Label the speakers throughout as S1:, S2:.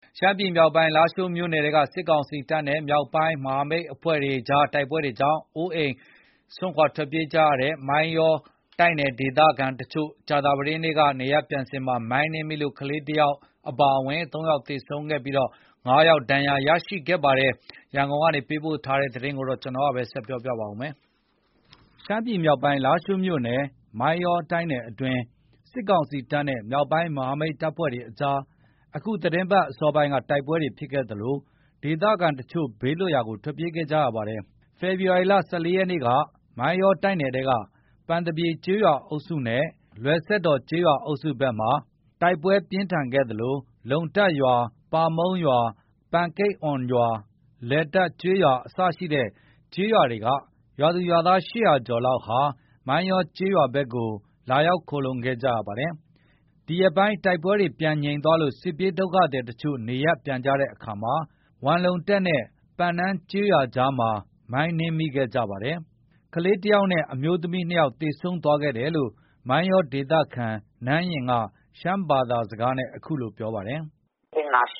S1: ရှမ်းပြည်မြောက်ပိုင်းလားရှိုးမြို့နယ်ကစစ်ကောင်စီတပ်နဲ့မြောက်ပိုင်းမဟာမိတ်အဖွဲ့တွေကြားတိုက်ပွဲတွေကြောင့်အိုးအိမ်စွန့်ခွာထွက်ပြေးကြရတဲ့မိုင်းယောတိုက်နယ်ဒေသခံတချို့ကြာသပတေးနေ့ကနေရပ်ပြန်စဉ်မှာမိုင်းနင်းမိလို့ကလေးတယောက်အပါအဝင်3ယောက်သေဆုံးခဲ့ပြီး9ယောက်ဒဏ်ရာရရှိခဲ့ပါတယ်။ရန်ကုန်ကနေပေးပို့ထားတဲ့သတင်းကိုကျွန်တော်ကပြောပြပါမယ်။ ရှမ်းပြည်မြောက်ပိုင်းလားရှိုးမြို့နယ်မိုင်းယောတိုက်နယ်အတွင်းစစ်ကောင်စီတပ်နဲ့မြောက်ပိုင်းမဟာမိတ်အဖွဲ့တွေကြားအခုသီတင်းပတ်အစောပိုင်းကတိုက်ပွဲတွေဖြစ်ခဲ့သလိုဒေသခံတချို့ဘေးလွတ်ရာကိုထွက်ပြေးခဲ့ကြရပါတယ်။ ဖေဖော်ဝါရီလ14ရက်နေ့ကမိုင်းယောတိုက်နယ်ထဲကပန်သပြေကျေးရွာအုပ်စုနဲ့လွယ်စက်တော်ကျေးရွာအုပ်စုဘက်မှာတိုက်ပွဲပြင်းထန်ခဲ့သလိုလုံတပ်ရွာပါမုန်းရွာပန်ကိတ်အွန်ရွာလယ်တပ်ကျေးရွာအစရှိတဲ့ကျေးရွာတွေကရွာသူရွာသား800ကျော်လောက်ဟာမိုင်းယောကျေးရွာဘက်ကိုလာရောက်ခိုလှုံခဲ့ကြပါတယ်။ ဒီရက်ပိုင်းတိုက်ပွဲတွေပြန်ငြိမ်သွားလို့စစ်ပြေးဒုက္ခသည်တချို့နေရပ်ပြန်ကြတဲ့အခါဝမ်လုံတပ်နဲ့ပန်နန်းကျေးရွာကြားမှာမိုင်းနင်းမိခဲ့ကြပါတယ်။ ကလေးတယောက်နဲ့အမျိုးသမီး2ယောက်သေဆုံးသွားခဲ့တယ်လို့မိုင်းယောဒေသခံနန်းယဉ်ကရှမ်းဘာသာစကားနဲ့အခုလိုပြောပါတယ်။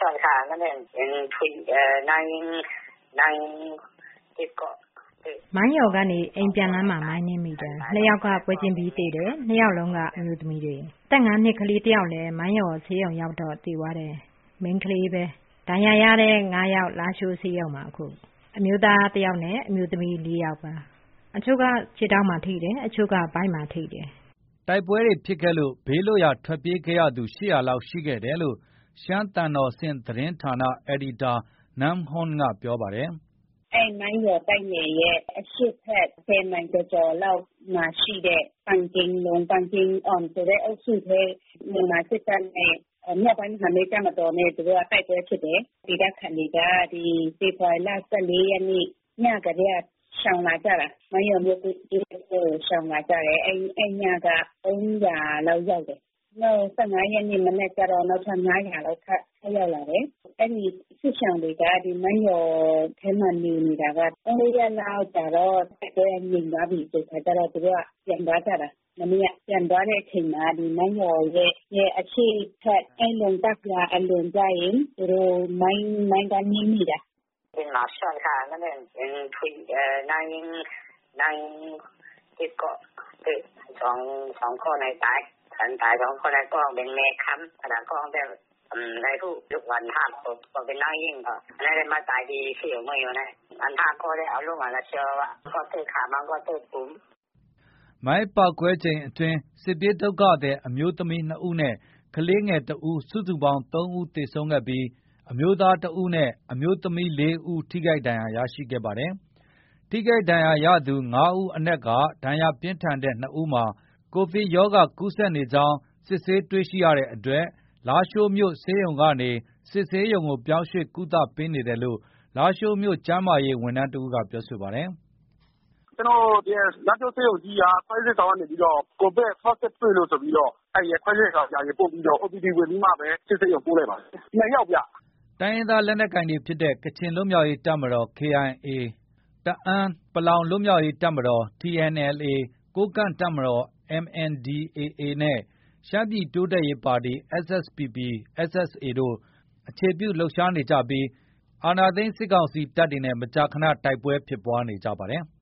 S2: မိုင်းယောကနေအိမ်ပြန်လမ်းမှာမိုင်းနင်းမိတယ်2ယောက်ကပွဲချင်းပြီးသေတယ်2ယောက်လုံးကအမျိုးသမီးတွေတက်9နှစ်ကလေးတယောက်လည်းမိုင်းယောဆေးရုံရောက်တော့သေသွားတယ်မိန်းကလေးပဲဒဏ်ရာရတဲ့9ယောက်လားရှိုးဆေးရုံမှာအခုအမျိုးသား1ယောက်နဲ့အမျိုးသမီး4ယောက်ပါအချို့ကခြေထောက်မှာထိတယ်အချို့ကဗိုက်မှာထိတယ်
S1: တိုက်ပွဲတွေဖြစ်ခဲ့လို့ဘေးလွတ်ရာထွက်ပြေးခဲ့ရသူ800လောက်ရှိခဲ့တယ်လို့ရှမ်းသံတော်ဆင့်သတင်းဌာနအယ်ဒီတာနန်းဟွန်းကပြောပါတယ်
S3: မိုင်းယောတိုက်နယ်ရဲ့အရှေ့ဘက်10မိုင်ကျော်လောက်မှာရှိတဲ့ပန်ကင်းလုံပန်ကင်းအွန်ဆိုတဲ့အုပ်စုထဲမြန်မာစစ်တပ်နဲ့မြောက်ပိုင်းမဟာမိတ်တပ်မတော်နဲ့သူတို့ကတိုက်ပွဲဖြစ်တယ်ဒေသခံတွေကဒီဖေဖော်ဝါရီလ14ရက်နေ့ညကတည်းကရှောင်လာကြတာမိုင်းယောမြို့ကိုရှောင်လာကြတယ်အဲ့ညက300လောက်ရောက်တယ်နောက်15ရက်နေ့မနေ့ကျတော့နောက်ထပ်900လောက်ထပ်ရောက်လာတယ်အဲ့ဒီစစ်ရှောင်တွေကဒီမိုင်းယောထဲမှာနေနေတာက3ရက်လောက်ကြာတော့တိုက်ပွဲငြိမ်သွားပြီဆိုတော့သူတို့ကပြန်သွားကြတာမနေ့ကပြန်သွားတဲ့အချိန်မှာဒီမိုင်းယောရဲ့အရှိဖက်အဲ့လုံတက်ကအလွန်ကြရင်သူတို့မိုင်းကနင်းမိတာ
S4: 很大种可能讲明咩冚可能讲တဲ့ในผู้ลูกวันห้ามก็เป็นนายยิ่งก็แล้วมาตายดีเสี่ยวไม่อยู่นะอันห้าก็ได้เอาลูกมาแล้วเชื่อว่าก็เตะขามันก็เตะปุ่ม
S1: မိုင်းပောက်ကွဲချိန်အတွင်းစစ်ပြေးဒုက္ခသည်အမျိုးသမီး2ဦးနဲ့ကလေးငယ်1ဦးစုစုပေါင်း3ဦးသေဆုံးခဲ့ပြီးအမျိုးသား1ဦးနဲ့အမျိုးသမီး4ဦးထိခိုက်ဒဏ်ရာရရှိခဲ့ပါတယ်။ထိခိုက်ဒဏ်ရာရသူ5ဦးအနက်ကဒဏ်ရာပြင်းထန်တဲ့2ဦးမှာကိုဗစ်ရောဂါကူးစက်နေကြောင်းစစ်ဆေးတွေ့ရှိရတဲ့အတွက်လားရှိုးမြို့ဆေးရုံကနေစစ်ဆေးရုံကိုပြောင်းရွှေ့ကုသပေးနေတယ်လို့လားရှိုးမြို့ကျန်းမာရေးဝန်ထမ်းတဦးကပြောဆိုပါတယ်
S5: ။ကျွန်တော်ဒီလားရှိုးဆေးရုံကြီးကခွဲစိတ်ဆောင်ကနေပြီးတော့ကိုဗစ် positive တွေ့လို့ဆိုပြီးတော့အဲ့ရခွဲစိတ်ဆောင်ကြာရင်ပို့ပြီးတော့ OPD ဝင်ပြီးမှပဲစစ်ဆေးရုံပို့လိုက်ပါတယ်။2ယောက်ဗျ
S1: ။တိုင်းရင်းသားလက်နက်ကိုင်တွေဖြစ်တဲ့ကချင်လွတ်မြောက်ရေးတပ်မတော် KIA တအန်းပလောင်လွတ်မြောက်ရေးတပ်မတော် TNLA ကိုးကန့်တပ်မတော် MNDAA နဲ့ရှမ်းပြည်တိုးတက်ရေးပါတီ SSPP/SSA တို့အခြေပြုလှုပ်ရှားနေကြပြီးအာဏာသိမ်းစစ်ကောင်စီတပ်တွေနဲ့မကြာခဏတိုက်ပွဲဖြစ်ပွားနေကြပါတယ်။